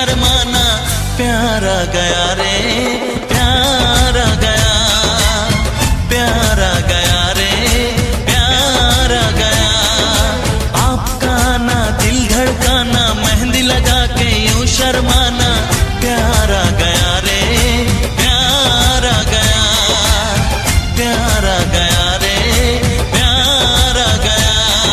शर्माना, प्यारा गया रे प्यारा गया, प्यारा गया रे प्यारा गया। आपका ना दिल धड़काना, मेहंदी लगा के यूं शर्माना, प्यारा गया रे प्यारा गया, प्यारा गया रे प्यारा गया।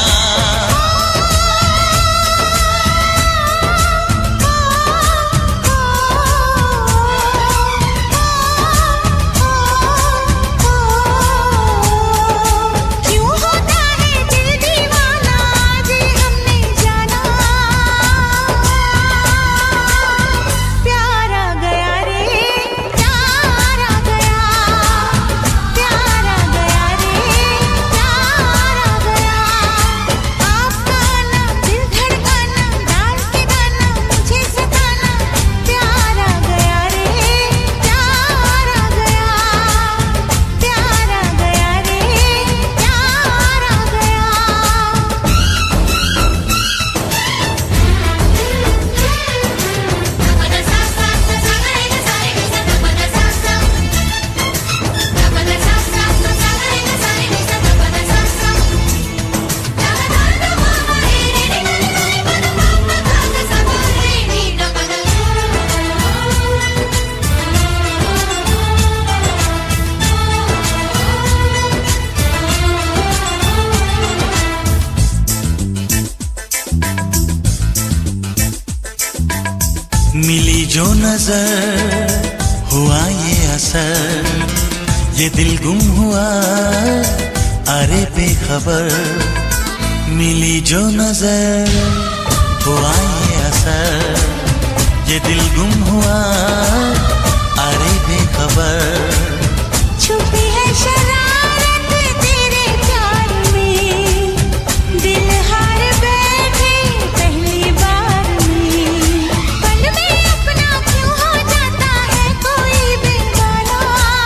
मिली जो नजर हुआ ये असर, ये दिल गुम हुआ अरे बेखबर। मिली जो नजर हुआ ये असर, ये दिल गुम हुआ अरे बेखबर। छुपी है शरारत तेरे प्यार में, दिल हार बैठे पहली बार में। पल में अपना क्यों हो जाता है कोई बेगाना,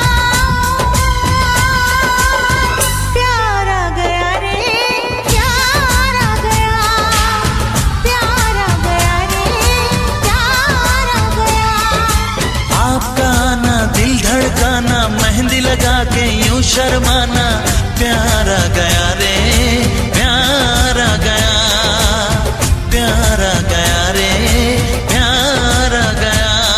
प्यारा गया रे प्यारा गया, प्यारा गया रे प्यारा गया। आपका ना दिल धड़काना, मेहंदी लगा के यूं शर्माना, प्यारा गया रे प्यारा गया, प्यारा गया रे प्यारा गया।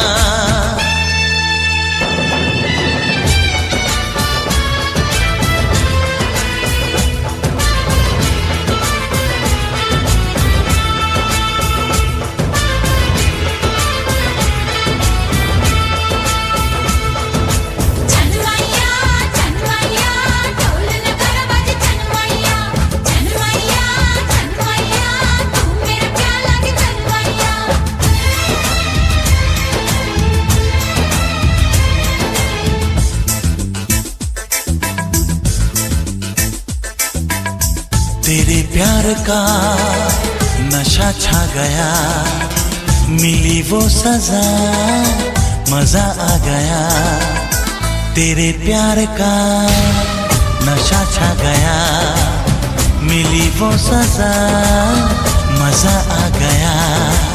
चनमैया चनमैया ढोल नगाड़ा बाजे, चनमैया चनमैया चनमैया तू मेरा प्यार लागे चनमैया। तेरे प्यार का नशा छा गया, मिली वो सजा मजा आ गया। तेरे प्यार का नशा छा गया, मिली वो सजा मजा आ गया।